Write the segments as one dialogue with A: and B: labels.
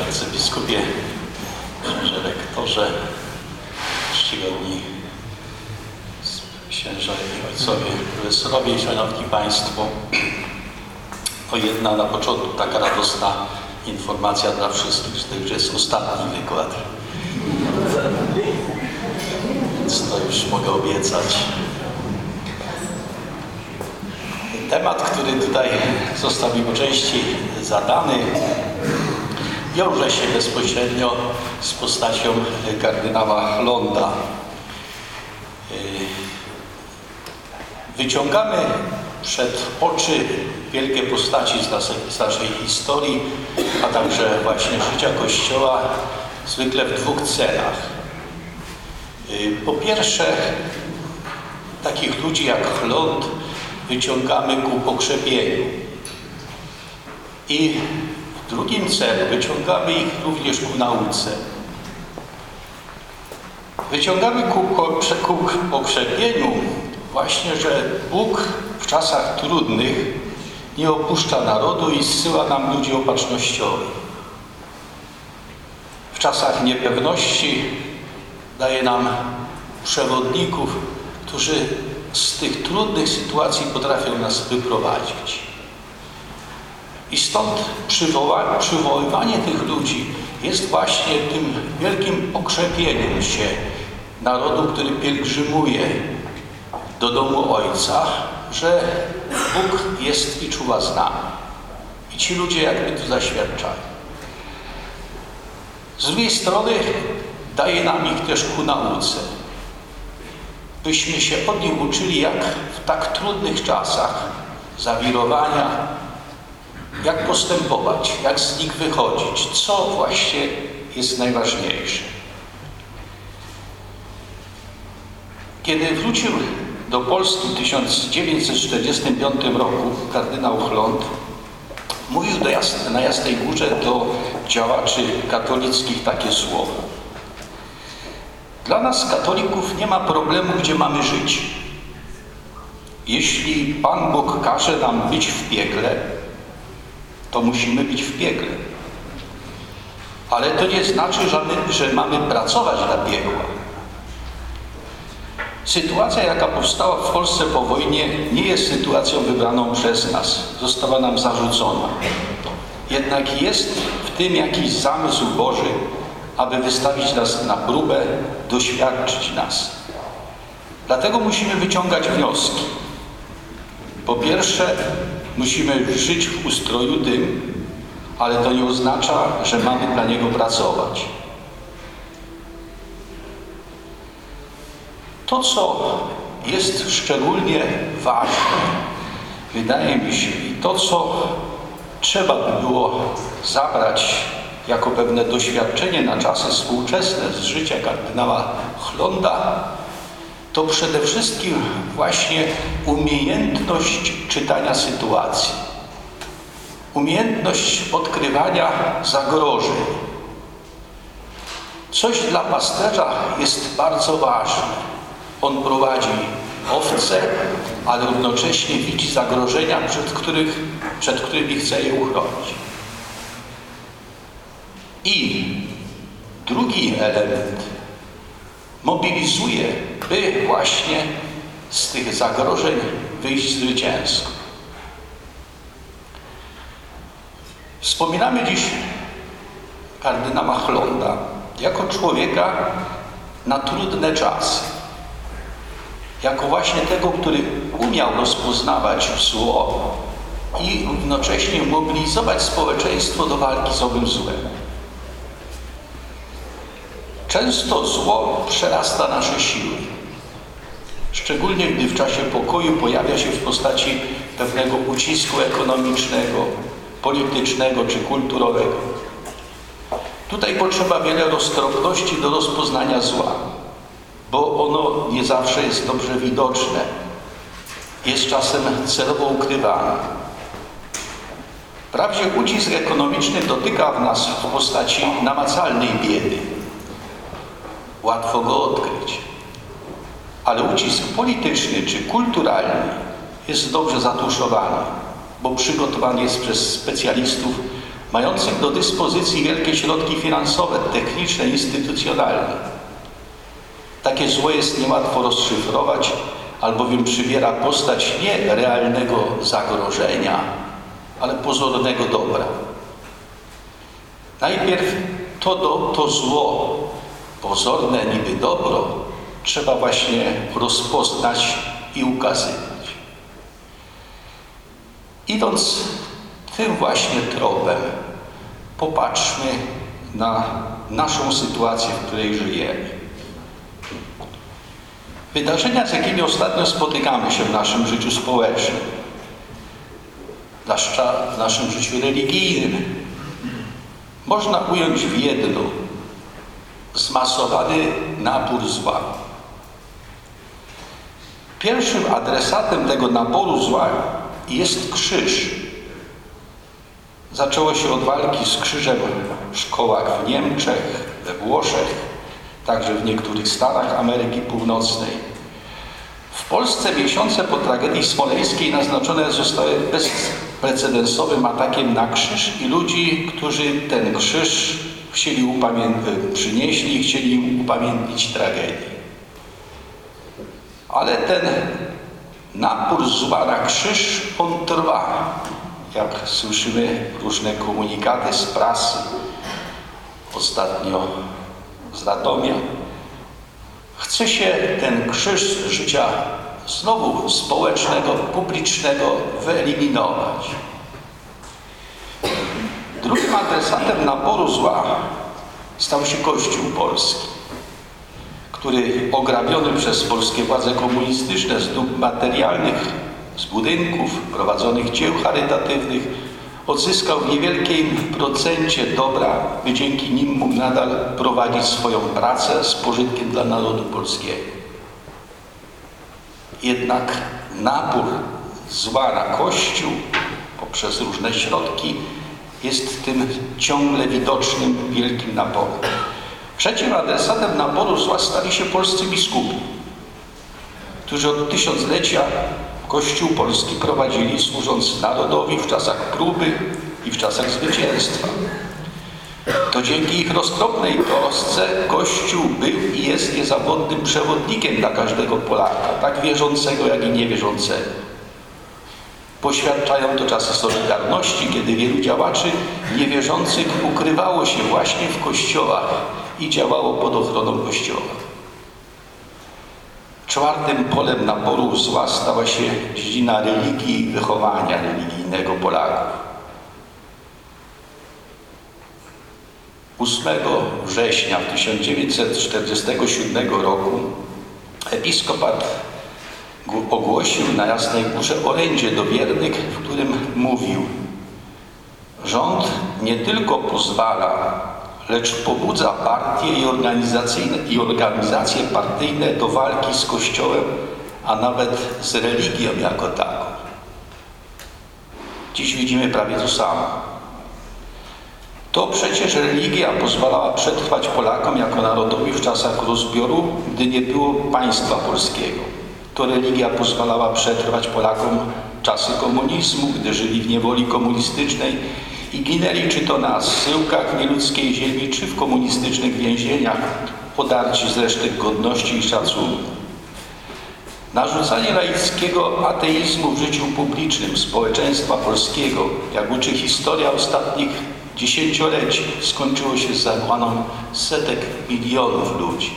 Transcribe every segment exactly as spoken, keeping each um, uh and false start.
A: arcybiskupie, księże rektorze, czcigodni księża i ojcowie, profesorowie, szanowni państwo. To jedna na początku taka radosna informacja dla wszystkich, że to już jest ostatni wykład. Więc to już mogę obiecać. Temat, który tutaj został mi po części zadany, wiąże się bezpośrednio z postacią kardynała Chlonda. Wyciągamy przed oczy wielkie postaci z naszej, z naszej historii, a także właśnie życia Kościoła, zwykle w dwóch celach. Po pierwsze, takich ludzi jak Chlond wyciągamy ku pokrzepieniu. I w drugim celu wyciągamy ich również ku nauce. Wyciągamy ku, ku pokrzepieniu właśnie, że Bóg w czasach trudnych nie opuszcza narodu i zsyła nam ludzi opatrznościowych. W czasach niepewności daje nam przewodników, którzy z tych trudnych sytuacji potrafią nas wyprowadzić. I stąd przywoła, przywoływanie tych ludzi jest właśnie tym wielkim pokrzepieniem się narodu, który pielgrzymuje do domu Ojca, że Bóg jest i czuwa z nami. I ci ludzie jakby to zaświadczają. Z drugiej strony daje nam ich też ku nauce, byśmy się od nich uczyli, jak w tak trudnych czasach zawirowania, jak postępować, jak z nich wychodzić, co właśnie jest najważniejsze. Kiedy wrócił do Polski w tysiąc dziewięćset czterdziestym piątym roku kardynał Chlond mówił do Jas- na Jasnej Górze do działaczy katolickich takie słowa. Dla nas, katolików, nie ma problemu, gdzie mamy żyć. Jeśli Pan Bóg każe nam być w piekle, to musimy być w piekle. Ale to nie znaczy, że, my, że mamy pracować dla piekła. Sytuacja, jaka powstała w Polsce po wojnie, nie jest sytuacją wybraną przez nas. Została nam zarzucona. Jednak jest w tym jakiś zamysł Boży, aby wystawić nas na próbę, doświadczyć nas. Dlatego musimy wyciągać wnioski. Po pierwsze, musimy żyć w ustroju tym, ale to nie oznacza, że mamy dla niego pracować. To, co jest szczególnie ważne, wydaje mi się, i to, co trzeba by było zabrać jako pewne doświadczenie na czasy współczesne z życia kardynała Chlonda, to przede wszystkim właśnie umiejętność czytania sytuacji, umiejętność odkrywania zagrożeń. Coś dla pasterza jest bardzo ważne. On prowadzi owce, ale równocześnie widzi zagrożenia, przed, których, przed którymi chce je uchronić. I drugi element mobilizuje, by właśnie z tych zagrożeń wyjść zwycięsko. Wspominamy dziś kardynała Chlonda jako człowieka na trudne czasy. Jako właśnie tego, który umiał rozpoznawać zło i równocześnie mobilizować społeczeństwo do walki z owym złem. Często zło przerasta nasze siły, szczególnie gdy w czasie pokoju pojawia się w postaci pewnego ucisku ekonomicznego, politycznego czy kulturowego. Tutaj potrzeba wiele roztropności do rozpoznania zła, bo ono nie zawsze jest dobrze widoczne, jest czasem celowo ukrywane. Wprawdzie ucisk ekonomiczny dotyka w nas w postaci namacalnej biedy. Łatwo go odkryć. Ale ucisk polityczny czy kulturalny jest dobrze zatuszowany, bo przygotowany jest przez specjalistów mających do dyspozycji wielkie środki finansowe, techniczne, instytucjonalne. Takie zło jest niełatwo rozszyfrować, albowiem przybiera postać nie realnego zagrożenia, ale pozornego dobra. Najpierw to, do, to zło, pozorne niby dobro, trzeba właśnie rozpoznać i ukazywać. Idąc tym właśnie tropem, popatrzmy na naszą sytuację, w której żyjemy. Wydarzenia, z jakimi ostatnio spotykamy się w naszym życiu społecznym, zwłaszcza w naszym życiu religijnym, można ująć w jedno: zmasowany napór zła. Pierwszym adresatem tego naporu zła jest krzyż. Zaczęło się od walki z krzyżem w szkołach w Niemczech, we Włoszech, także w niektórych stanach Ameryki Północnej. W Polsce miesiące po tragedii smoleńskiej naznaczone zostały bezprecedensowym atakiem na krzyż i ludzi, którzy ten krzyż chcieli upamiętnić, przynieśli i chcieli upamiętnić tragedię. Ale ten napór zła na krzyż, on trwa. Jak słyszymy różne komunikaty z prasy, ostatnio z Radomia, chce się ten krzyż życia znowu społecznego, publicznego wyeliminować. Drugim adresatem naporu zła stał się Kościół polski, który ograbiony przez polskie władze komunistyczne z dóbr materialnych, z budynków, prowadzonych dzieł charytatywnych, odzyskał w niewielkim procencie dobra, by dzięki nim mógł nadal prowadzić swoją pracę z pożytkiem dla narodu polskiego. Jednak napór zła na Kościół poprzez różne środki jest tym ciągle widocznym wielkim naporem. Trzecim adresatem naporu zła stali się polscy biskupi, którzy od tysiąclecia Kościół polski prowadzili, służąc narodowi w czasach próby i w czasach zwycięstwa. To dzięki ich roztropnej trosce Kościół był i jest niezawodnym przewodnikiem dla każdego Polaka, tak wierzącego, jak i niewierzącego. Poświadczają to czasy Solidarności, kiedy wielu działaczy niewierzących ukrywało się właśnie w kościołach i działało pod ochroną Kościoła. Czwartym polem naporu zła stała się dziedzina religii i wychowania religijnego Polaków. ósmego września tysiąc dziewięćset czterdziestego siódmego roku episkopat ogłosił na Jasnej Górze orędzie do wiernych, w którym mówił: rząd nie tylko pozwala, lecz pobudza partie i, organizacyjne, i organizacje partyjne do walki z Kościołem, a nawet z religią jako taką. Dziś widzimy prawie to samo. To przecież religia pozwalała przetrwać Polakom jako narodowi w czasach rozbioru, gdy nie było państwa polskiego. To religia pozwalała przetrwać Polakom czasy komunizmu, gdy żyli w niewoli komunistycznej i ginęli czy to na zsyłkach nieludzkiej ziemi, czy w komunistycznych więzieniach, podarci z resztek godności i szacunku. Narzucanie laickiego ateizmu w życiu publicznym społeczeństwa polskiego, jak uczy historia ostatnich dziesięcioleci, skończyło się z zagładą setek milionów ludzi.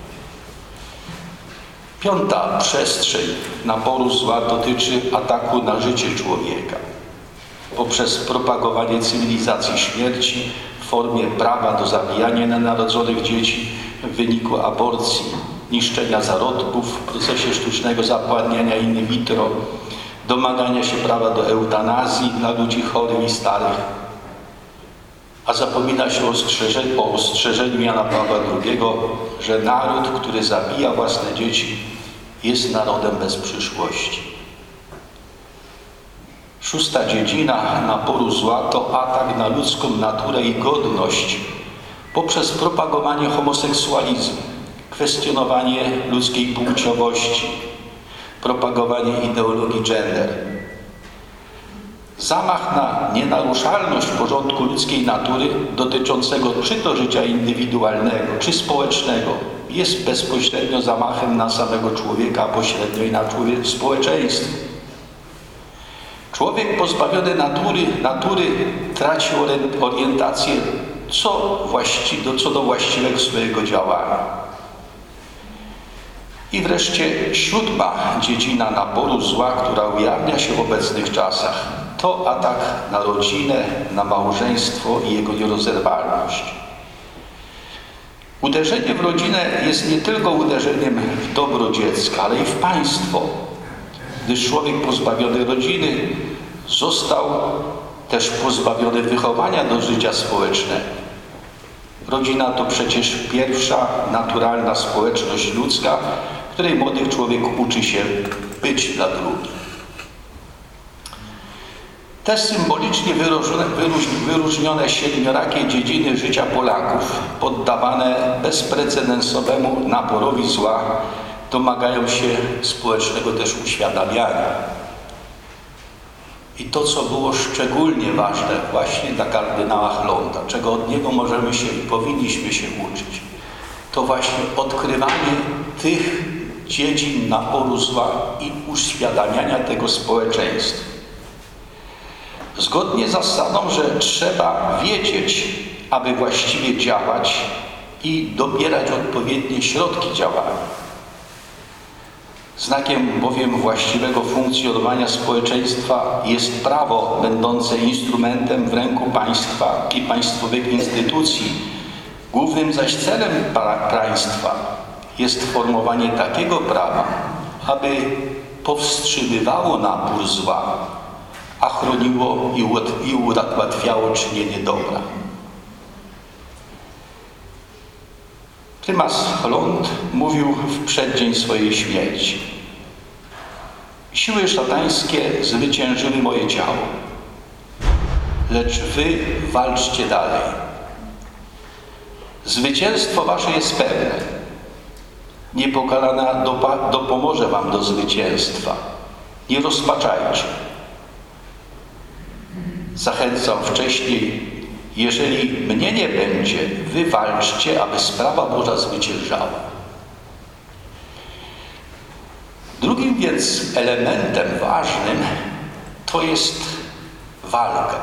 A: Piąta przestrzeń naporu zła dotyczy ataku na życie człowieka poprzez propagowanie cywilizacji śmierci w formie prawa do zabijania nienarodzonych dzieci w wyniku aborcji, niszczenia zarodków w procesie sztucznego zapładniania in vitro, domagania się prawa do eutanazji dla ludzi chorych i starych, a zapomina się o ostrzeżeniu, o ostrzeżeniu Jana Pawła drugiego, że naród, który zabija własne dzieci, jest narodem bez przyszłości. Szósta dziedzina naporu zła to atak na ludzką naturę i godność poprzez propagowanie homoseksualizmu, kwestionowanie ludzkiej płciowości, propagowanie ideologii gender. Zamach na nienaruszalność porządku ludzkiej natury dotyczącego czy to życia indywidualnego, czy społecznego jest bezpośrednio zamachem na samego człowieka, a pośrednio i na człowiek, społeczeństwo. Człowiek pozbawiony natury, natury traci orientację co, właści, do, co do właściwego swojego działania. I wreszcie siódma dziedzina naboru zła, która ujawnia się w obecnych czasach, to atak na rodzinę, na małżeństwo i jego nierozerwalność. Uderzenie w rodzinę jest nie tylko uderzeniem w dobro dziecka, ale i w państwo, gdyż człowiek pozbawiony rodziny został też pozbawiony wychowania do życia społecznego. Rodzina to przecież pierwsza naturalna społeczność ludzka, w której młody człowiek uczy się być dla drugich. Te symbolicznie wyróżnione, wyróżnione siedmiorakie dziedziny życia Polaków, poddawane bezprecedensowemu naporowi zła, domagają się społecznego też uświadamiania. I to, co było szczególnie ważne właśnie dla kardynała Chlonda, czego od niego możemy się i powinniśmy się uczyć, to właśnie odkrywanie tych dziedzin naporu zła i uświadamiania tego społeczeństwa. Zgodnie z zasadą, że trzeba wiedzieć, aby właściwie działać i dobierać odpowiednie środki działania. Znakiem bowiem właściwego funkcjonowania społeczeństwa jest prawo będące instrumentem w ręku państwa i państwowych instytucji. Głównym zaś celem państwa jest formowanie takiego prawa, aby powstrzymywało napór zła, a chroniło i ułatwiało czynienie dobra. Prymas Chlond mówił w przeddzień swojej śmierci: siły szatańskie zwyciężyły moje ciało, lecz wy walczcie dalej. Zwycięstwo wasze jest pewne. Niepokalana dopa- dopomoże wam do zwycięstwa. Nie rozpaczajcie. Zachęcał wcześniej: jeżeli mnie nie będzie, wy walczcie, aby sprawa Boża zwyciężała. Drugim więc elementem ważnym to jest walka.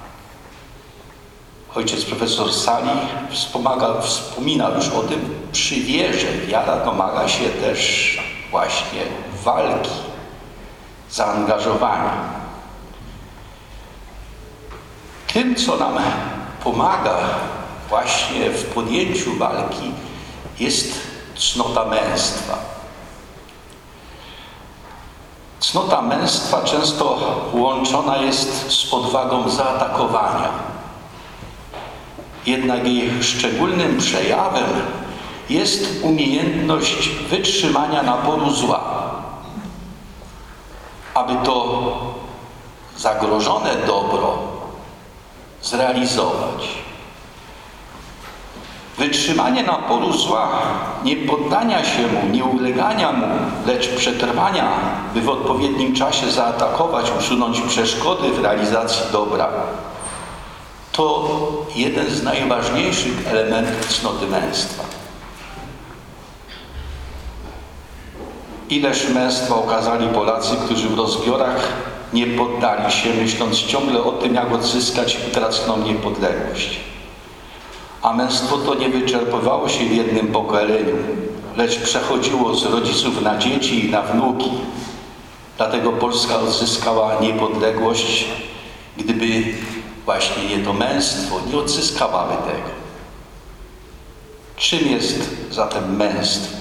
A: Ojciec profesor Sali wspomaga, wspomina już o tym przy wierze. Wiara domaga się też właśnie walki, zaangażowania. Tym, co nam pomaga właśnie w podjęciu walki, jest cnota męstwa. Cnota męstwa często łączona jest z odwagą zaatakowania. Jednak jej szczególnym przejawem jest umiejętność wytrzymania naporu zła, aby to zagrożone dobro zrealizować. Wytrzymanie naporu zła, nie poddania się mu, nie ulegania mu, lecz przetrwania, by w odpowiednim czasie zaatakować, usunąć przeszkody w realizacji dobra, to jeden z najważniejszych elementów cnoty męstwa. Ileż męstwa okazali Polacy, którzy w rozbiorach nie poddali się, myśląc ciągle o tym, jak odzyskać utraconą niepodległość. A męstwo to nie wyczerpywało się w jednym pokoleniu, lecz przechodziło z rodziców na dzieci i na wnuki. Dlatego Polska odzyskała niepodległość. Gdyby właśnie nie to męstwo, nie odzyskałaby tego. Czym jest zatem męstwo?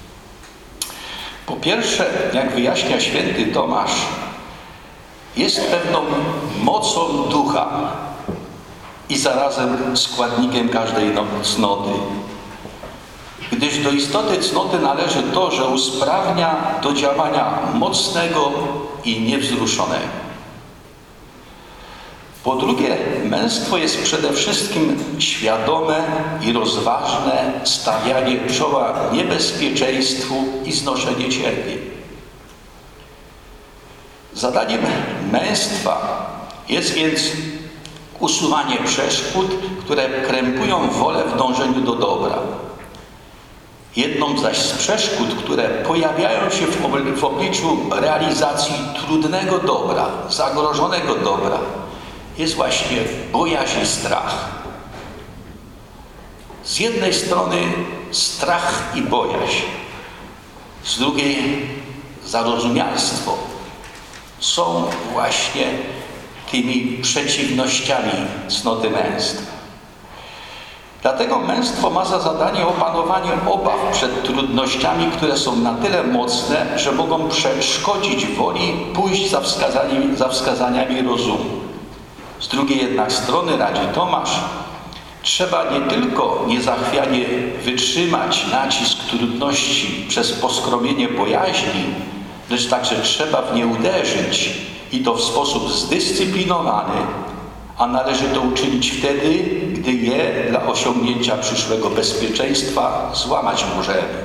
A: Po pierwsze, jak wyjaśnia święty Tomasz, jest pewną mocą ducha i zarazem składnikiem każdej cnoty. Gdyż do istoty cnoty należy to, że usprawnia do działania mocnego i niewzruszonego. Po drugie, męstwo jest przede wszystkim świadome i rozważne stawianie czoła niebezpieczeństwu i znoszenie cierpień. Zadaniem męstwa Jest więc usuwanie przeszkód, które krępują wolę w dążeniu do dobra. Jedną zaś z przeszkód, które pojawiają się w, obli- w obliczu realizacji trudnego dobra, zagrożonego dobra, jest właśnie bojaźń i strach. Z jednej strony strach i bojaźń, z drugiej zarozumialstwo są właśnie tymi przeciwnościami cnoty męstwa. Dlatego męstwo ma za zadanie opanowanie obaw przed trudnościami, które są na tyle mocne, że mogą przeszkodzić woli pójść za wskazaniami, za wskazaniami rozumu. Z drugiej jednak strony, radzi Tomasz, trzeba nie tylko niezachwianie wytrzymać nacisk trudności przez poskromienie bojaźni, lecz także trzeba w nie uderzyć i to w sposób zdyscyplinowany, a należy to uczynić wtedy, gdy je dla osiągnięcia przyszłego bezpieczeństwa złamać możemy.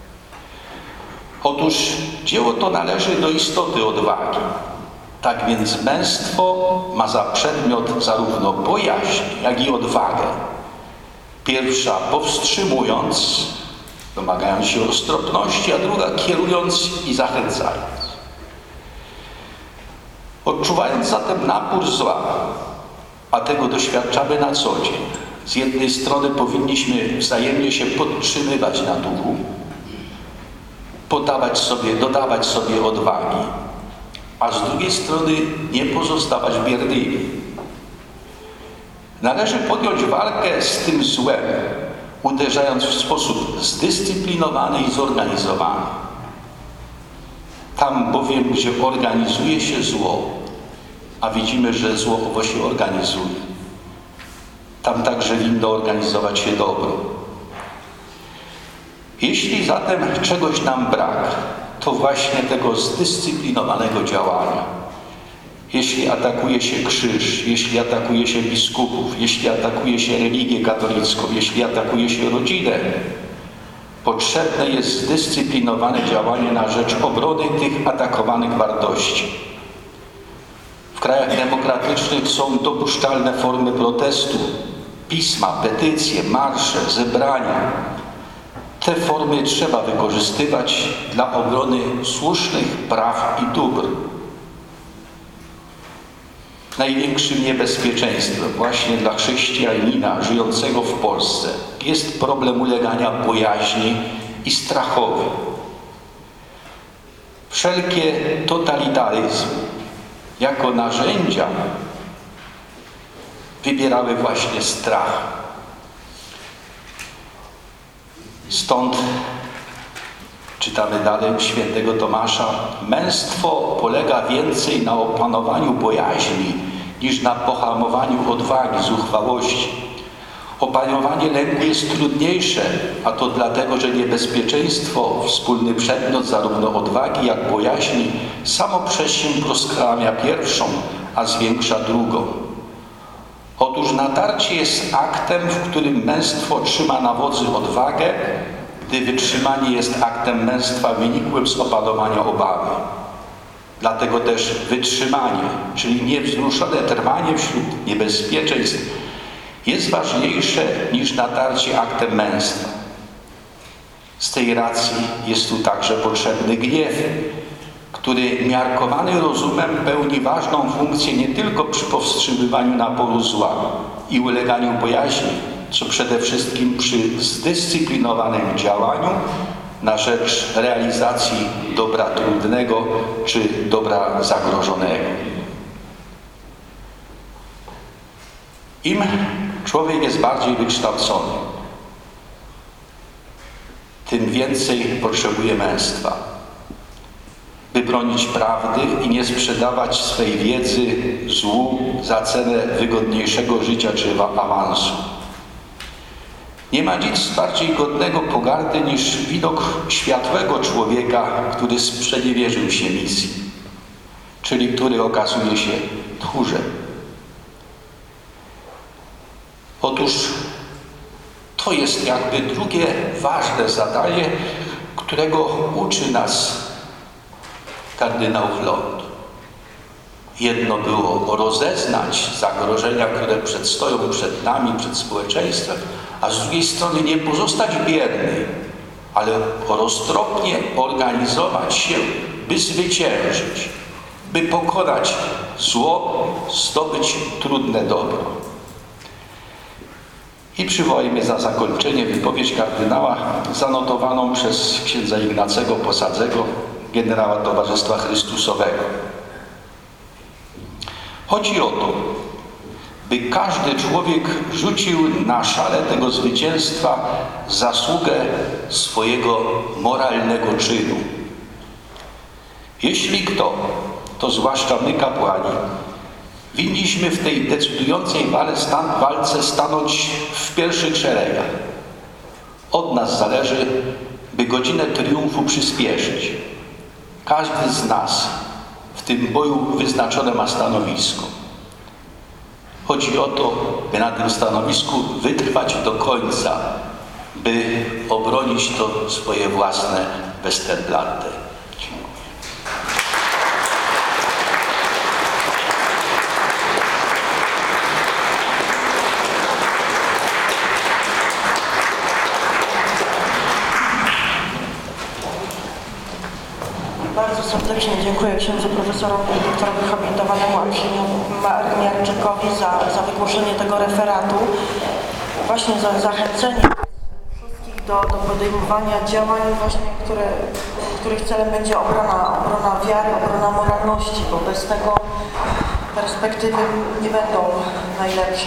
A: Otóż dzieło to należy do istoty odwagi. Tak więc męstwo ma za przedmiot zarówno bojaźń, jak i odwagę. Pierwsza powstrzymując, domagając się roztropności, a druga kierując i zachęcając. Odczuwając zatem napór zła, a tego doświadczamy na co dzień, z jednej strony powinniśmy wzajemnie się podtrzymywać na duchu, podawać sobie, dodawać sobie odwagi, a z drugiej strony nie pozostawać biernymi. Należy podjąć walkę z tym złem, uderzając w sposób zdyscyplinowany i zorganizowany. Tam bowiem, gdzie organizuje się zło, a widzimy, że zło owo się organizuje, tam także winno organizować się dobro. Jeśli zatem czegoś nam brak, to właśnie tego zdyscyplinowanego działania. Jeśli atakuje się krzyż, jeśli atakuje się biskupów, jeśli atakuje się religię katolicką, jeśli atakuje się rodzinę, potrzebne jest zdyscyplinowane działanie na rzecz obrony tych atakowanych wartości. W krajach demokratycznych są dopuszczalne formy protestu, pisma, petycje, marsze, zebrania. Te formy trzeba wykorzystywać dla obrony słusznych praw i dóbr. Największym niebezpieczeństwem właśnie dla chrześcijanina żyjącego w Polsce jest problem ulegania bojaźni i strachowi. Wszelkie totalitaryzmy jako narzędzia wybierały właśnie strach. Stąd czytamy dalej u świętego Tomasza: męstwo polega więcej na opanowaniu bojaźni niż na pohamowaniu odwagi, zuchwałości. Opanowanie lęku jest trudniejsze, a to dlatego, że niebezpieczeństwo, wspólny przedmiot zarówno odwagi, jak bojaźni, samo przez się proskramia pierwszą, a zwiększa drugą. Otóż natarcie jest aktem, w którym męstwo trzyma na wodzy odwagę, gdy wytrzymanie jest aktem męstwa wynikłym z opanowania obawy. Dlatego też wytrzymanie, czyli niewzruszone trwanie wśród niebezpieczeństw, jest ważniejsze niż natarcie aktem męstwa. Z tej racji jest tu także potrzebny gniew, który miarkowany rozumem pełni ważną funkcję nie tylko przy powstrzymywaniu naporu zła i uleganiu bojaźni, co przede wszystkim przy zdyscyplinowanym działaniu na rzecz realizacji dobra trudnego czy dobra zagrożonego. Im człowiek jest bardziej wykształcony, tym więcej potrzebuje męstwa, by bronić prawdy i nie sprzedawać swej wiedzy złu za cenę wygodniejszego życia czy awansu. Nie ma nic bardziej godnego pogardy niż widok światłego człowieka, który sprzeniewierzył się misji, czyli który okazuje się tchórzem. Otóż to jest jakby drugie ważne zadanie, którego uczy nas kardynał Lund. Jedno było rozeznać zagrożenia, które przedstoją przed nami, przed społeczeństwem, a z drugiej strony nie pozostać bierny, ale roztropnie organizować się, by zwyciężyć, by pokonać zło, zdobyć trudne dobro. I przywołajmy za zakończenie wypowiedź kardynała zanotowaną przez księdza Ignacego Posadzego, generała Towarzystwa Chrystusowego. Chodzi o to, by każdy człowiek rzucił na szale tego zwycięstwa zasługę swojego moralnego czynu. Jeśli kto, to zwłaszcza my kapłani, winniśmy w tej decydującej walce stanąć w pierwszych szeregach. Od nas zależy, by godzinę triumfu przyspieszyć. Każdy z nas w tym boju wyznaczone ma stanowisko. Chodzi o to, by na tym stanowisku wytrwać do końca, by obronić to swoje własne Westerplatte. Dziękuję.
B: Bardzo serdecznie dziękuję księdzu profesorowi doktorowi habilitowanemu Marniarczykowi za, za wygłoszenie tego referatu. Właśnie za zachęcenie wszystkich do, do podejmowania działań, właśnie, które, których celem będzie obrona, obrona wiary, obrona moralności, bo bez tego perspektywy nie będą najlepsze.